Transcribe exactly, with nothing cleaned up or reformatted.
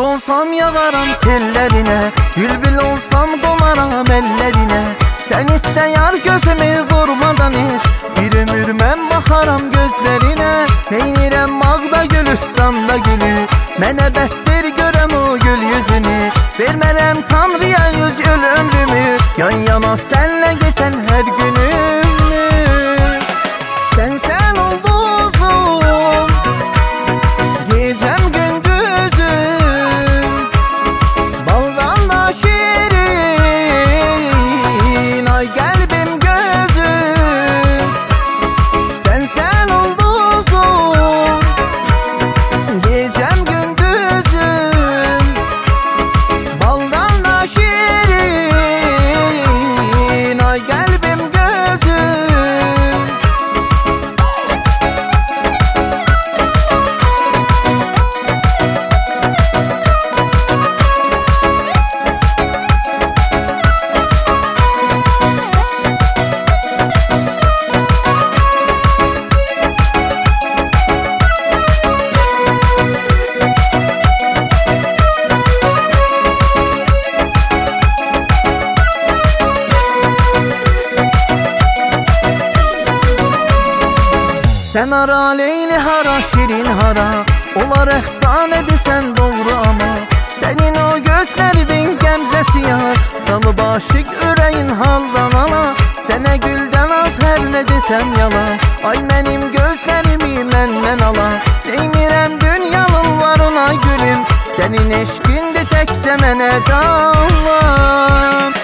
olsam yağaram tellerine, bülbül olsam konaram ellerine. Sen iste yar gözümü vurmadan hiç, bir ömür mən baxaram gözlerine. Neynirəm Ağda gül, İslamda gülü, mənə bəsdir görəm o gül yüzünü. Vermərəm Tanrıya yüz yıl ömrümü, yan yana senle geçen her günümü. Sen sen ulduzum, gecem gündüzüm, baldan da şirin, ay kalbim gözüm. Sen sen ulduzum, gecem gündüzüm, baldan da şirin, ay kalbim gözüm. Sen ara Leyli hara, şirin hara, olar efsane desen doğru ama. Senin o gözlerin gemzesi yar, salı başık üreyin haldan ala. Sene gülden az her ne desem yalan, ay benim gözlerimi menden ala. Deymirəm dünyanın varına gülüm, senin eşkindi tekse mene dalan.